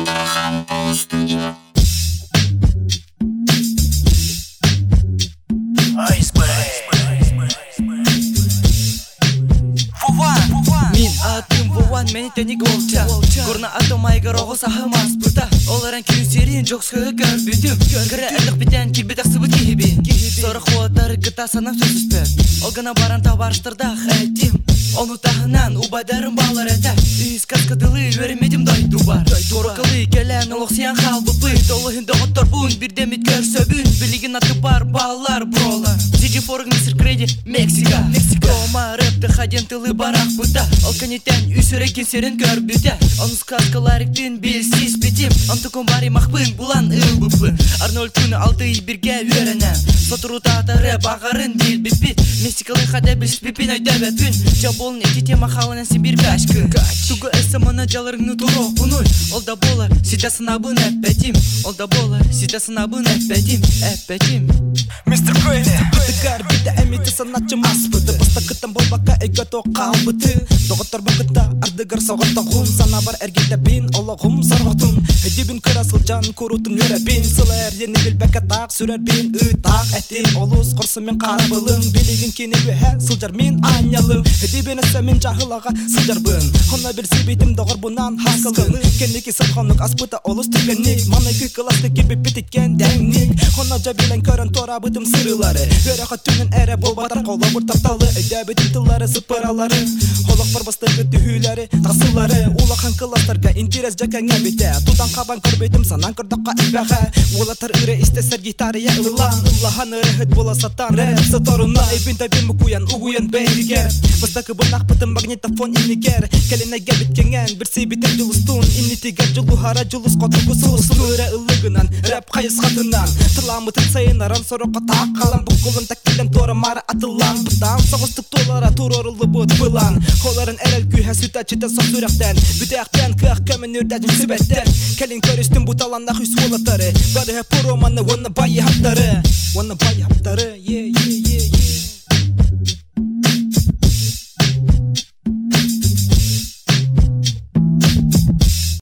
Min adım Vovan, meni tenik olça Korna atım aygır oğuz ahımaz buta Оларын күйсерин жоқ сөйгір бүтім Кірі әлік бітен келбетақ сыбыт кейбі Соры қуаттары гыта санам сөзіспет Олғына баран табарыштырда хәтім Оны тағынан убадарым балар әті Үйіз каскадылы өрімедім дайды бар Торқылы келен олық сиян қалбыпы Толығында ғыттар бұн бірдемет көрсөбін Білігін аты бар балар бролар Зиджи форг мистер Крейди Мексика Рома рэпті хаден тылы барақ бұта Ол канетен үйсірі кенсерін көр бүті Оны сказкаларықтың белсіз бетім Антукон бари мақпын бұлан ұлбыпы Арнольд күні алты бірге өрінен Сотыру татары бағарын дел біппет Мексикалы қада білспепен айда бәтпін Жаболын әтете мақалынан сен бір кәшкі Туғы әсі мұны жалырыңны тұрақ бұной Олда болар, сетасын абын әппәтім Олда болар, сетасын абын әппәтім Мистер Крейди Тігар біді әметі санатчы маспыты Баста күттен болбаққа әйгі тоққа албыты Доғыттар бұғытта ардығыр соғытта ғым Сана бар әргетті бен олығым сарғытын Әдебін көрасыл жан көрутын өрі бен Сылар ені білбәкә тақ сүрер бен Үтақ әтем олыс құрсы мен қарабылың Белегін кенеуі ә сылжар мен айнялым Әдебін әсі мен жағылаға сылжар бын Хона бір себетім доғыр бұнан хақылын Кенекі сырқанлық аспыта олыс түгенік Манайкі класты кебіп бітеткен дәңнік Хона жабелен көрін тора бұтым сырылары Өріға түнін әрі бол батар қола бұр тапталы Әдебетін тылары сыпыралары Олық бар бастығы түйілері тасылары Улақан кластарға интерес жәкәңе біте Тудан қабан көрбейтім санан көрдаққа әбәға Олатар үрі істесер гитария ұлан Ұлахан үрі хүт бола сатан рэп сыторына Эйбін тәбін мұкуян ұғуян бәйгер Бастағы бұнақ бұтым магнитофон инігер Кәлінәге біткенген бір сейбетен жылыстун Иннетігер жылухара жылыс қотылғы сұлысын Үрі ұлығынан рэп қайыз қатынан Тырламытын сайынаран сұрыққа тақ қалан Бұқылын тәккелем торы мары атылан Бұдан соғыстық толара тур орылы бұд бұлан Қоларын әрәл күйә сүті әчеті соқ сүректен Бүтәқтен кіқ көмін үрдәдін сүбәттен Кәлін көрістің бұталанна құйс олатары Бары пұру маны оны байы хаптары Оны байы хаптары,